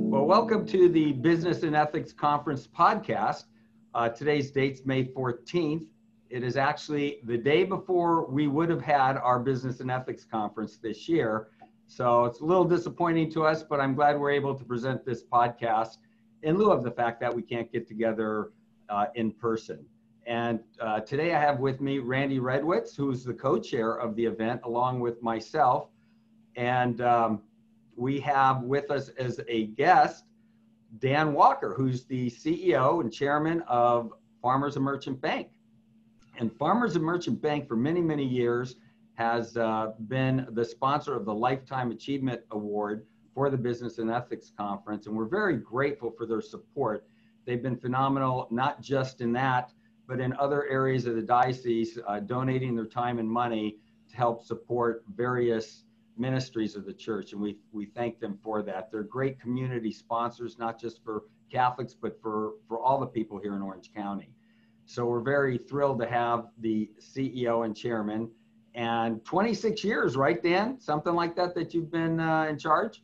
Well, welcome to the Business and Ethics Conference podcast. Today's date's May 14th. It is actually the day before we would have had our Business and Ethics Conference this year. So it's a little disappointing to us, but I'm glad we're able to present this podcast in lieu of the fact that we can't get together in person. And today I have with me Randy Redwitz, who's the co-chair of the event, along with myself. And we have with us as a guest, Dan Walker, who's the CEO and chairman of Farmers and Merchant Bank. And Farmers and Merchant Bank for many, many years has been the sponsor of the Lifetime Achievement Award for the Business and Ethics Conference. And we're very grateful for their support. They've been phenomenal, not just in that, but in other areas of the diocese, donating their time and money to help support various ministries of the church, and we thank them for that. They're great community sponsors, not just for Catholics, but for all the people here in Orange County. So we're very thrilled to have the CEO and chairman, and 26 years, right, Dan? Something like that you've been in charge?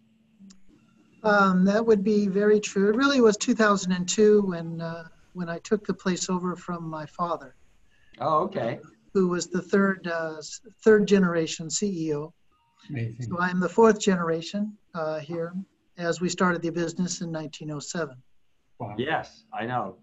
That would be very true. It really was 2002 when I took the place over from my father. Oh, okay. Who was the third generation CEO. Amazing. So I'm the fourth generation here as we started the business in 1907. Wow. Yes, I know.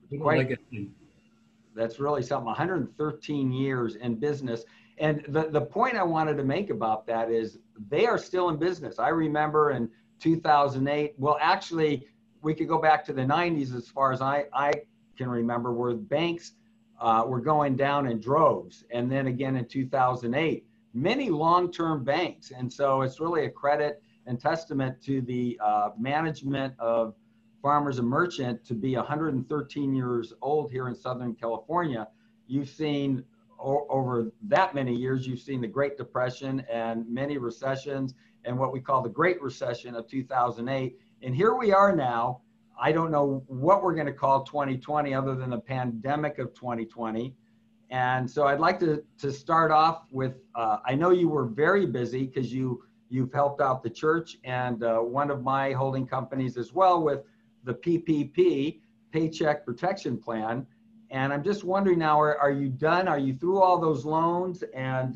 That's really something, 113 years in business. And the point I wanted to make about that is they are still in business. I remember in 2008, well, actually, we could go back to the 90s as far as I can remember, where banks were going down in droves. And then again in 2008, many long-term banks. And so it's really a credit and testament to the management of Farmers and Merchant to be 113 years old here in Southern California. You've seen over that many years, you've seen the Great Depression and many recessions and what we call the Great Recession of 2008. And here we are now. I don't know what we're going to call 2020 other than the pandemic of 2020. And so I'd like to start off with, I know you were very busy because you've helped out the church and one of my holding companies as well with the PPP, Paycheck Protection Plan. And I'm just wondering now, are you done? Are you through all those loans? And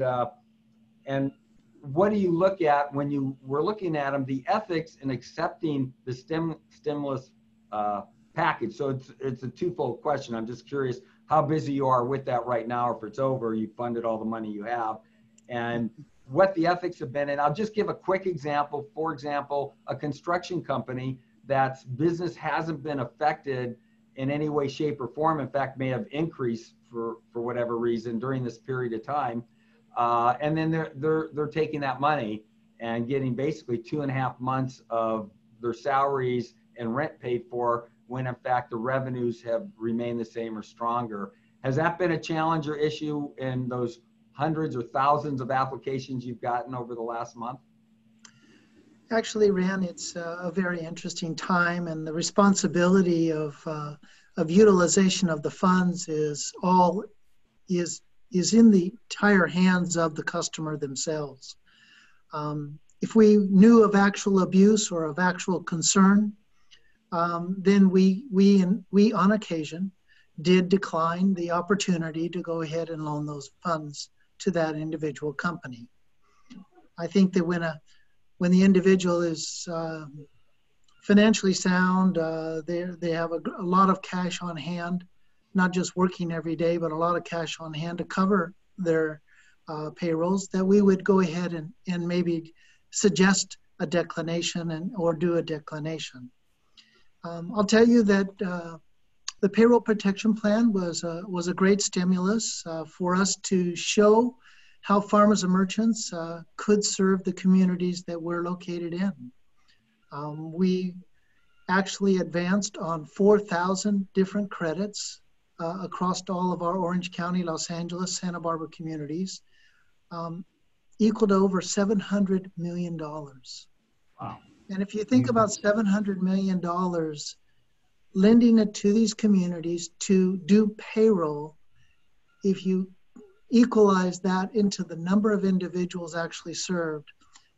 what do you look at when you were looking at them, the ethics in accepting the stimulus package? So it's a twofold question. I'm just curious how busy you are with that right now, or if it's over, you funded all the money you have, and what the ethics have been. And I'll just give a quick example. For example, a construction company that's business hasn't been affected in any way, shape, or form. In fact, may have increased for whatever reason during this period of time. And then they're taking that money and getting basically 2.5 months of their salaries and rent paid for, when in fact the revenues have remained the same or stronger. Has that been a challenge or issue in those hundreds or thousands of applications you've gotten over the last month? Actually, Ran, it's a very interesting time, and the responsibility of utilization of the funds is in the entire hands of the customer themselves. If we knew of actual abuse or of actual concern, then we on occasion did decline the opportunity to go ahead and loan those funds to that individual company. I think that when the individual is financially sound, they have a lot of cash on hand, not just working every day, but a lot of cash on hand to cover their payrolls, that we would go ahead and maybe suggest a declination or do a declination. I'll tell you that the payroll protection plan was a great stimulus for us to show how farmers and merchants could serve the communities that we're located in. We actually advanced on 4,000 different credits across all of our Orange County, Los Angeles, Santa Barbara communities, equal to over $700 million. Wow. And if you think about $700 million, lending it to these communities to do payroll, if you equalize that into the number of individuals actually served,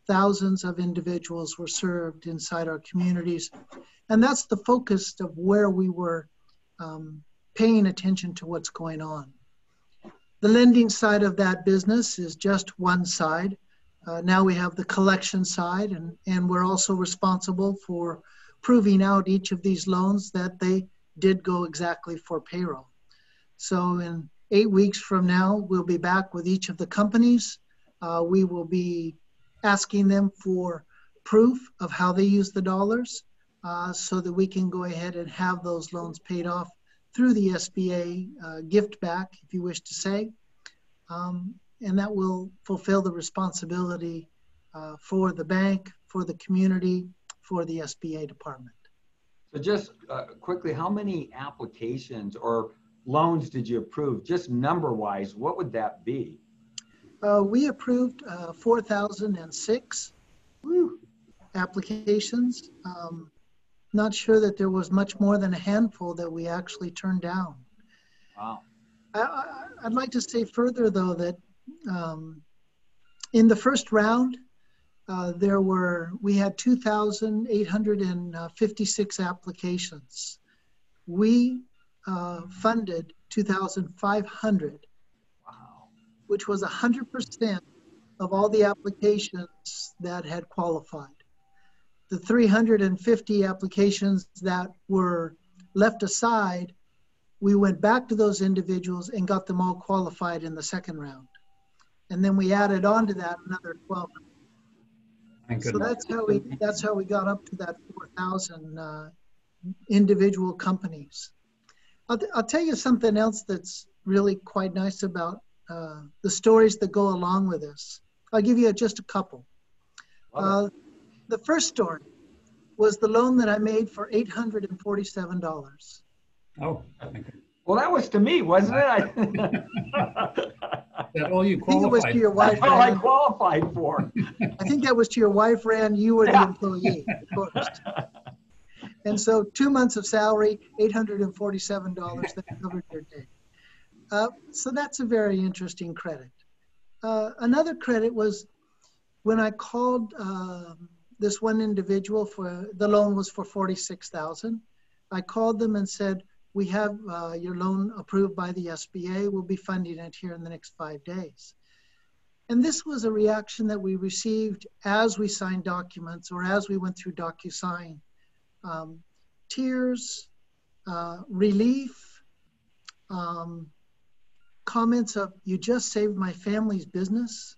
thousands of individuals were served inside our communities. And that's the focus of where we were paying attention to what's going on. The lending side of that business is just one side. Now we have the collection side, and we're also responsible for proving out each of these loans that they did go exactly for payroll. So in 8 weeks from now, we'll be back with each of the companies. We will be asking them for proof of how they use the dollars so that we can go ahead and have those loans paid off through the SBA gift back, if you wish to say. And that will fulfill the responsibility for the bank, for the community, for the SBA department. So just quickly, how many applications or loans did you approve? Just number-wise, what would that be? We approved 4,006 applications. Not sure that there was much more than a handful that we actually turned down. Wow. I'd like to say further, though, that in the first round, we had 2,856 applications. We funded 2,500, wow, which was 100% of all the applications that had qualified. The 350 applications that were left aside, we went back to those individuals and got them all qualified in the second round. And then we added on to that another 12. So that's how we got up to that 4,000 individual companies. I'll tell you something else that's really quite nice about the stories that go along with this. I'll give you just a couple. The first story was the loan that I made for $847. Oh, thank you. Well, that was to me, wasn't it? That all you I think it was qualified? to your wife. That's all I qualified for. I think that was to your wife, Rand. You were the employee, of course. And so 2 months of salary, $847, that covered your day. So that's a very interesting credit. Another credit was when I called this one individual the loan was for $46,000. I called them and said, we have your loan approved by the SBA. We'll be funding it here in the next 5 days. And this was a reaction that we received as we signed documents or as we went through DocuSign. Tears, relief, comments of, you just saved my family's business.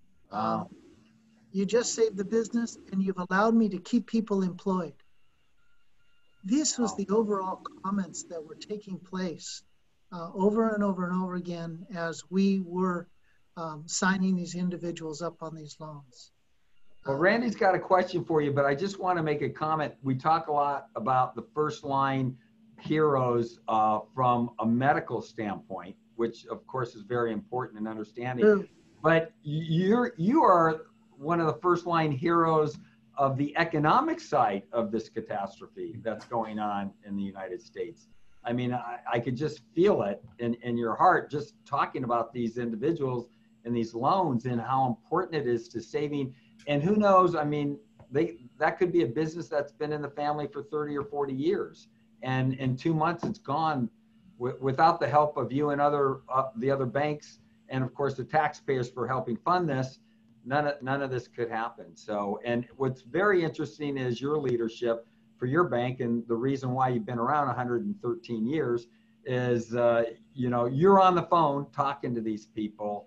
You just saved the business and you've allowed me to keep people employed. This was the overall comments that were taking place over and over and over again as we were signing these individuals up on these loans. Well, Randy's got a question for you, but I just want to make a comment. We talk a lot about the first line heroes from a medical standpoint, which of course is very important in understanding. True. But you are one of the first line heroes of the economic side of this catastrophe that's going on in the United States. I mean, I could just feel it in your heart just talking about these individuals and these loans and how important it is to saving. And who knows, I mean, that could be a business that's been in the family for 30 or 40 years. And in 2 months, it's gone without the help of you and the other banks. And of course, the taxpayers for helping fund this. None of this could happen. So, and what's very interesting is your leadership for your bank, and the reason why you've been around 113 years is, you're on the phone talking to these people.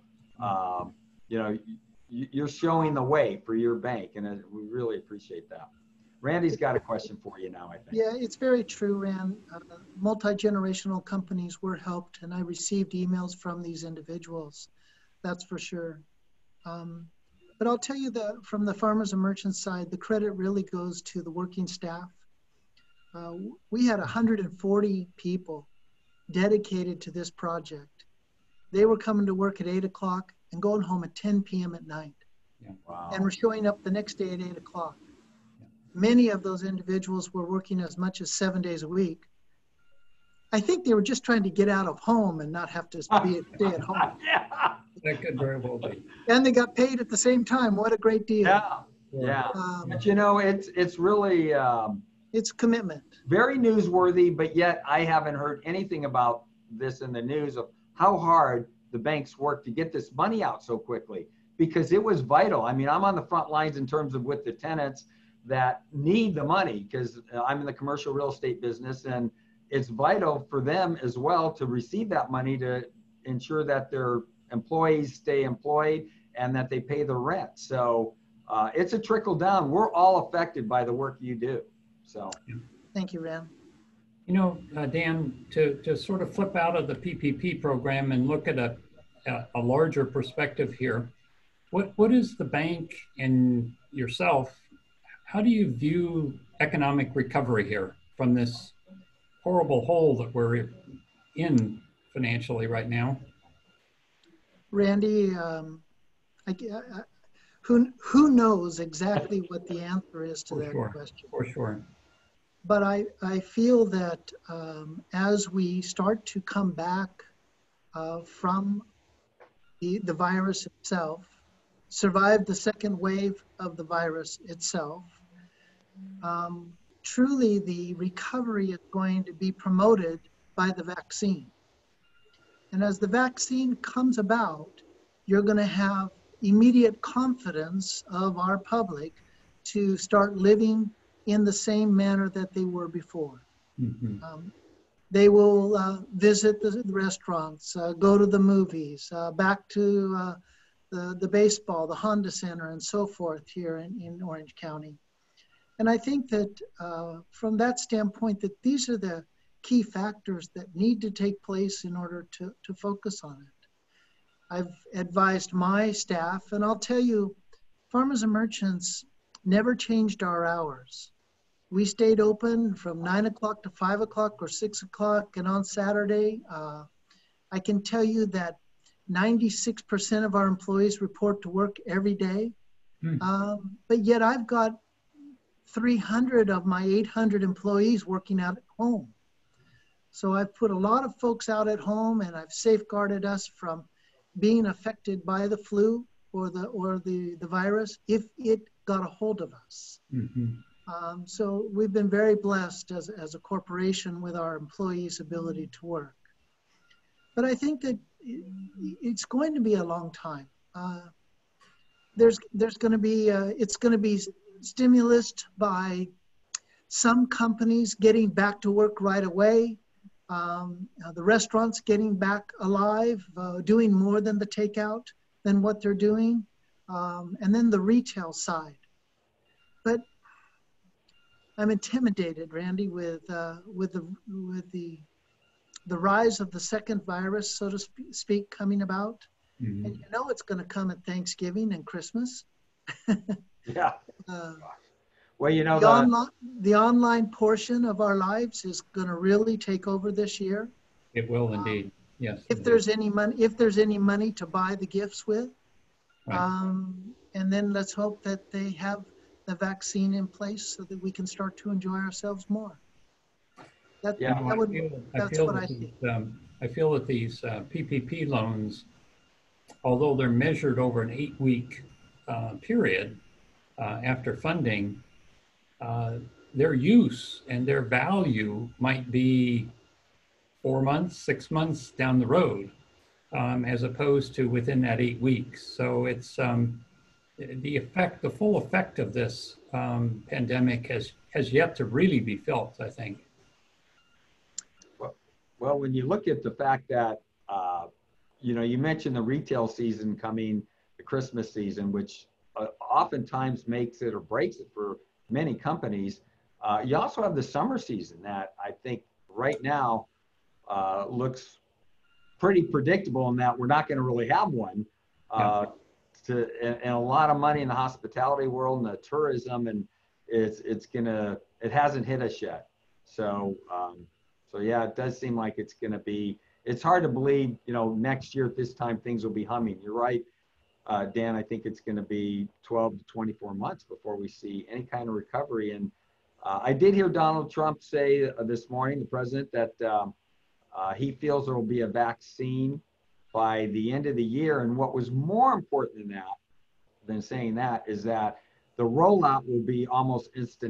You're showing the way for your bank, and we really appreciate that. Randy's got a question for you now, I think. Yeah, it's very true, Rand. Multi-generational companies were helped, and I received emails from these individuals. That's for sure. But I'll tell you that from the farmers and merchants side, the credit really goes to the working staff. We had 140 people dedicated to this project. They were coming to work at 8 o'clock and going home at 10 p.m. at night. Yeah. Wow. And were showing up the next day at 8 o'clock. Many of those individuals were working as much as 7 days a week. I think they were just trying to get out of home and not have to stay at home. Yeah. That could very well be. And they got paid at the same time. What a great deal. Yeah. Yeah. Um, But you know, it's really it's commitment. very newsworthy, but yet I haven't heard anything about this in the news of how hard the banks work to get this money out so quickly, because it was vital. I mean, I'm on the front lines in terms of with the tenants that need the money, because I'm in the commercial real estate business, and it's vital for them as well to receive that money to ensure that their employees stay employed and that they pay the rent. So it's a trickle down. We're all affected by the work you do. So. Thank you, Ran. You know, Dan, to sort of flip out of the PPP program and look at a larger perspective here, what is the bank and yourself, how do you view economic recovery here from this horrible hole that we're in financially right now? Randy, who knows exactly what the answer is to that question? For sure. But I feel that as we start to come back from the virus itself, survive the second wave of the virus itself, truly the recovery is going to be promoted by the vaccine. And as the vaccine comes about, you're going to have immediate confidence of our public to start living in the same manner that they were before. Mm-hmm. They will visit the restaurants, go to the movies, back to the baseball, the Honda Center, and so forth here in Orange County. And I think that from that standpoint, that these are the key factors that need to take place in order to focus on it. I've advised my staff, and I'll tell you, Farmers and Merchants never changed our hours. We stayed open from 9 o'clock to 5 o'clock or 6 o'clock, and on Saturday, I can tell you that 96% of our employees report to work every day. But yet I've got 300 of my 800 employees working out at home. So I've put a lot of folks out at home, and I've safeguarded us from being affected by the flu or the virus if it got a hold of us. Mm-hmm. So we've been very blessed as a corporation with our employees' ability to work. But I think that it's going to be a long time. There's going to be it's going to be stimulus by some companies getting back to work right away. The restaurants getting back alive, doing more than the takeout than what they're doing, and then the retail side. But I'm intimidated, Randy, with the rise of the second virus, so to speak, coming about. Mm-hmm. And you know it's going to come at Thanksgiving and Christmas. Yeah. Well, you know, the online portion of our lives is going to really take over this year. It will indeed. Yes. If indeed. there's any money to buy the gifts with, right. And then let's hope that they have the vaccine in place so that we can start to enjoy ourselves more. I feel that these PPP loans, although they're measured over an 8-week period after funding, their use and their value might be 4 months, 6 months down the road, as opposed to within that 8 weeks. So it's the full effect of this pandemic has yet to really be felt, I think. Well, when you look at the fact that, you mentioned the retail season coming, the Christmas season, which oftentimes makes it or breaks it for many companies. You also have the summer season that I think right now looks pretty predictable in that we're not going to really have one. And a lot of money in the hospitality world and the tourism, and it hasn't hit us yet. So yeah, it does seem like it's hard to believe, next year at this time things will be humming. You're right, Dan, I think it's going to be 12 to 24 months before we see any kind of recovery. And I did hear Donald Trump say this morning, the president, that he feels there will be a vaccine by the end of the year. And what was more important than saying that is that the rollout will be almost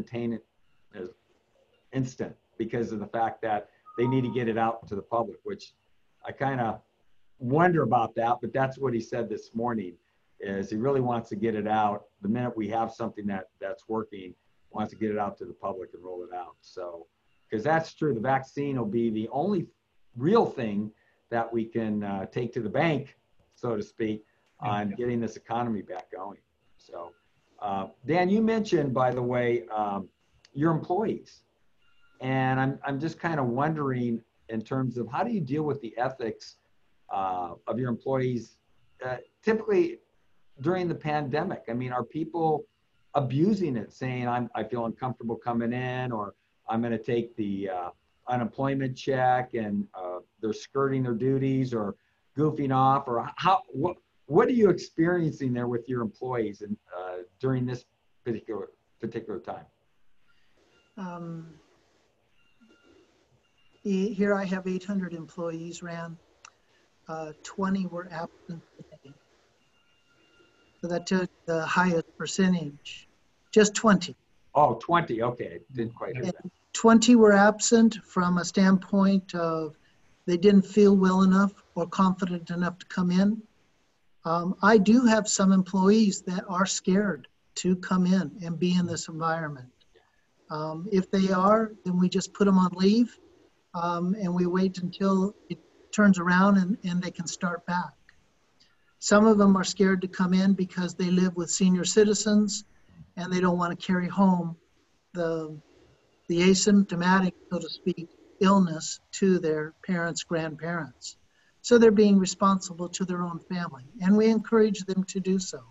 instant because of the fact that they need to get it out to the public, which I kind of wonder about that, but that's what he said this morning, is he really wants to get it out the minute we have something that's working, wants to get it out to the public and roll it out. So, because that's true, the vaccine will be the only real thing that we can take to the bank, so to speak, on getting this economy back going. So, Dan, you mentioned, by the way, your employees. And I'm just kind of wondering, in terms of how do you deal with the ethics of your employees, typically during the pandemic? I mean, are people abusing it, saying, I feel uncomfortable coming in, or I'm going to take the unemployment check, and they're skirting their duties or goofing off, or what are you experiencing there with your employees and during this particular time? Here I have 800 employees, Rand. 20 were absent today. So that took the highest percentage, just 20. Oh, 20, okay, didn't quite hear that. 20 were absent from a standpoint of they didn't feel well enough or confident enough to come in. I do have some employees that are scared to come in and be in this environment. If they are, then we just put them on leave and we wait until it turns around and they can start back. Some of them are scared to come in because they live with senior citizens and they don't want to carry home the asymptomatic, so to speak, illness to their parents, grandparents. So they're being responsible to their own family, and we encourage them to do so.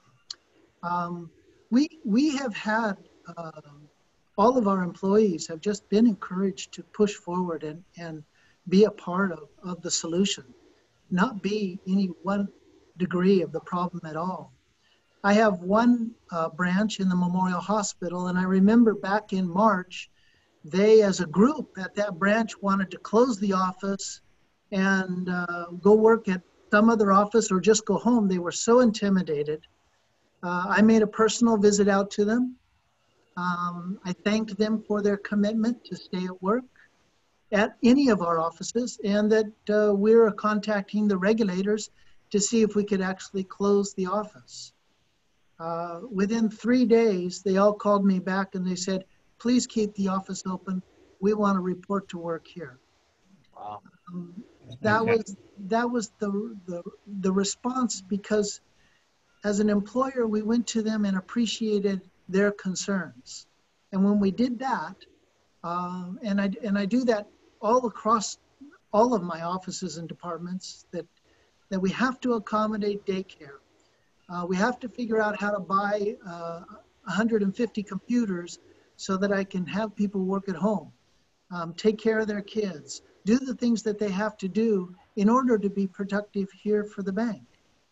We have had, all of our employees have just been encouraged to push forward and be a part of the solution, not be any one degree of the problem at all. I have one branch in the Memorial Hospital, and I remember back in March, they as a group at that branch wanted to close the office and go work at some other office or just go home. They were so intimidated. I made a personal visit out to them. I thanked them for their commitment to stay at work at any of our offices, and that we're contacting the regulators to see if we could actually close the office. Within 3 days, they all called me back and they said, please keep the office open. We want to report to work here. Wow. That was the response, because as an employer, we went to them and appreciated their concerns. And when we did that, and I do that all across all of my offices and departments, that we have to accommodate daycare. We have to figure out how to buy 150 computers so that I can have people work at home, take care of their kids, do the things that they have to do in order to be productive here for the bank.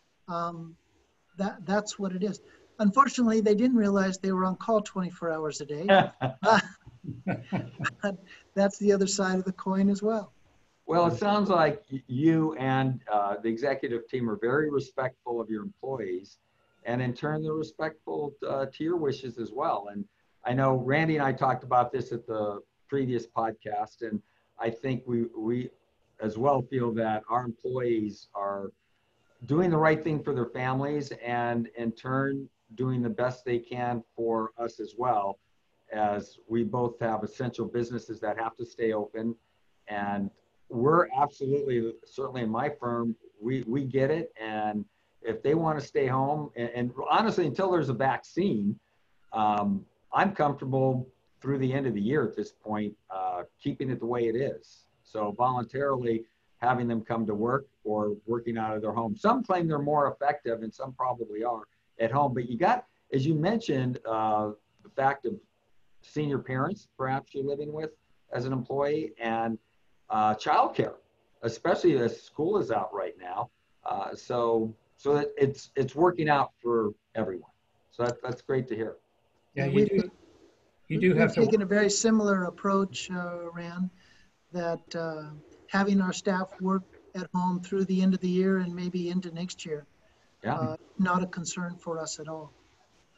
That's what it is. Unfortunately, they didn't realize they were on call 24 hours a day. That's the other side of the coin as well. Well, it sounds like you and the executive team are very respectful of your employees, and in turn, they're respectful to your wishes as well. And I know Randy and I talked about this at the previous podcast, and I think we as well feel that our employees are doing the right thing for their families, and in turn, doing the best they can for us as well, as we both have essential businesses that have to stay open. And we're absolutely, certainly in my firm, we get it. And if they want to stay home, and honestly, until there's a vaccine, I'm comfortable through the end of the year at this point, keeping it the way it is. So voluntarily having them come to work or working out of their home. Some claim they're more effective, and some probably are at home. But you got, as you mentioned, the fact of senior parents, perhaps you're living with as an employee, and childcare, especially as school is out right now. So it's working out for everyone. So that's great to hear. Yeah, you do have to. We've taken a very similar approach, Rand, that having our staff work at home through the end of the year and maybe into next year, not a concern for us at all.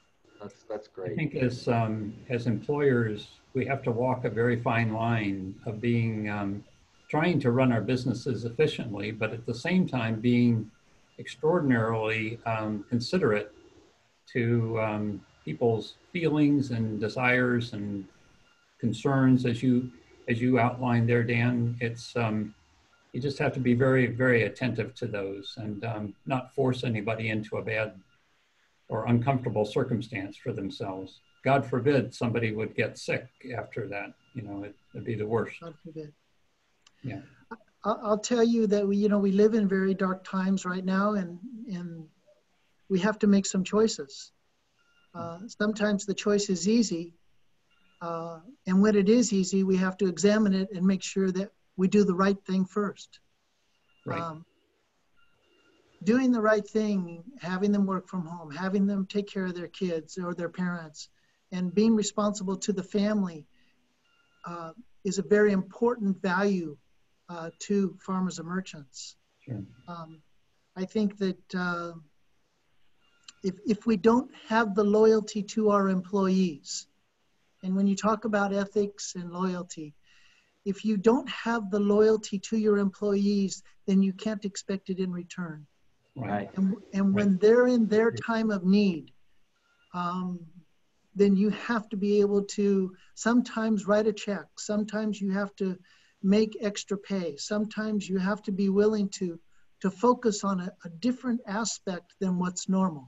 That's I great. think as employers, we have to walk a very fine line of being trying to run our businesses efficiently, but at the same time being extraordinarily considerate to people's feelings and desires and concerns, as you outlined there, Dan. It's you just have to be very, very attentive to those and not force anybody into a bad or uncomfortable circumstance for themselves. God forbid somebody would get sick after that. You know, it'd be the worst. God forbid. Yeah. I'll tell you that we live in very dark times right now, and we have to make some choices. Sometimes the choice is easy, and when it is easy, we have to examine it and make sure that we do the right thing first. Right. Doing the right thing, having them work from home, having them take care of their kids or their parents, and being responsible to the family is a very important value to farmers and merchants. Sure. I think that if we don't have the loyalty to our employees, and when you talk about ethics and loyalty, if you don't have the loyalty to your employees, then you can't expect it in return. Right. And when they're in their time of need, then you have to be able to sometimes write a check. Sometimes you have to make extra pay. Sometimes you have to be willing to focus on a different aspect than what's normal,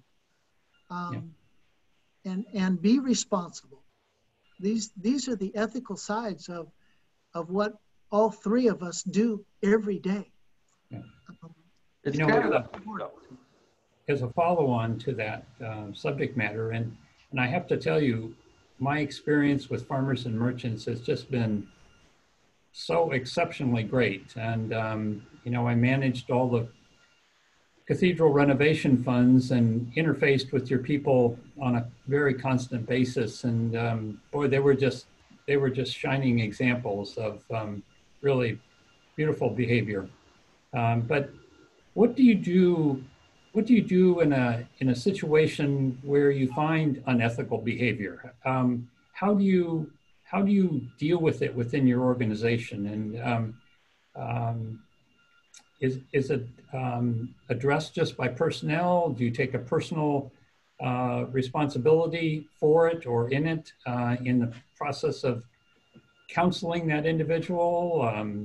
and be responsible. These are the ethical sides of what all three of us do every day. Yeah. It's You know, kind of as a follow-on to that subject matter, and I have to tell you, my experience with farmers and merchants has just been so exceptionally great. And, you know, I managed all the cathedral renovation funds and interfaced with your people on a very constant basis. And boy, they were just shining examples of really beautiful behavior. But what do you do? What do you do in a situation where you find unethical behavior? How do you deal with it within your organization? And is it addressed just by personnel? Do you take a personal responsibility for it or in it in the process of counseling that individual?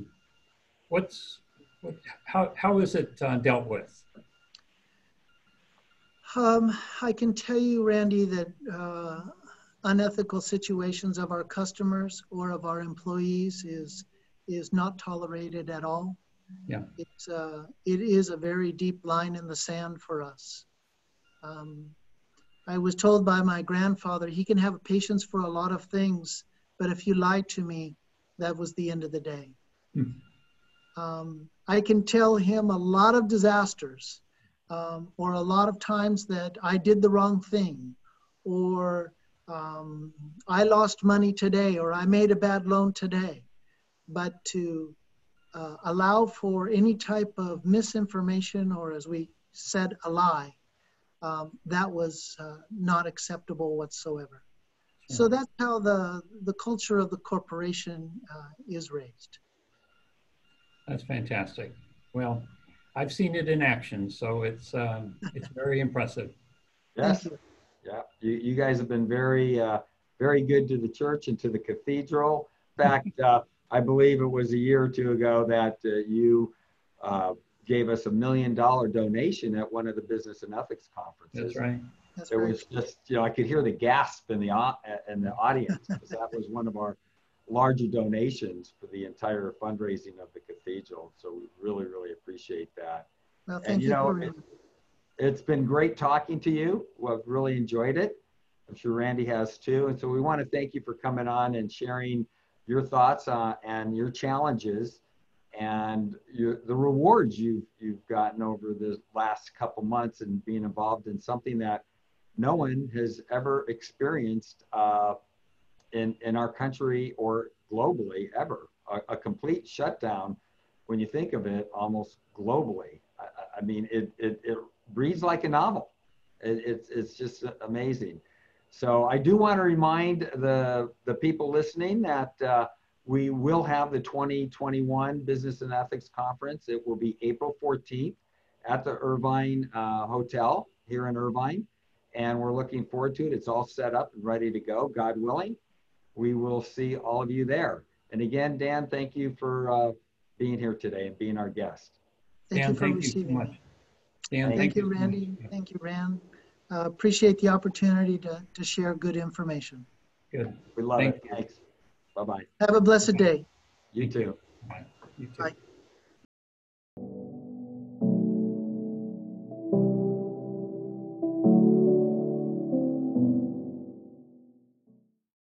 How is it dealt with? I can tell you, Randy, that unethical situations of our customers or of our employees is not tolerated at all. Yeah. It is a very deep line in the sand for us. I was told by my grandfather, he can have patience for a lot of things, but if you lied to me, that was the end of the day. I can tell him a lot of disasters, or a lot of times that I did the wrong thing, or I lost money today, or I made a bad loan today. But to allow for any type of misinformation, or as we said, a lie, that was not acceptable whatsoever. Sure. So that's how the culture of the corporation is raised. That's fantastic. Well, I've seen it in action, so it's very impressive. yes. Thank you. Yeah, you guys have been very, very good to the church and to the cathedral. In fact, I believe it was a year or two ago that you gave us $1 million donation at one of the business and ethics conferences. That's right. That's It right. was just, I could hear the gasp in the audience, because that was one of our larger donations for the entire fundraising of the cathedral. So we really, really appreciate that. Well, And thank you for it's been great talking to you. We've really enjoyed it. I'm sure Randy has too. And so we want to thank you for coming on and sharing your thoughts and your challenges and the rewards you've gotten over the last couple months and being involved in something that no one has ever experienced in our country or globally ever. A complete shutdown, when you think of it, almost globally. I mean, it reads like a novel. It's just amazing. So I do want to remind the people listening that we will have the 2021 Business and Ethics Conference. It will be April 14th at the Irvine Hotel here in Irvine. And we're looking forward to it. It's all set up and ready to go, God willing. We will see all of you there. And again, Dan, thank you for being here today and being our guest. Thank Dan, you for thank you so receiving. much. Dan, Thank you, so Randy. much. Thank you, Rand. Appreciate the opportunity to share good information. Good. We love Thank it. you. Thanks. Bye-bye. Have a blessed day. You too. Bye. You too. Bye.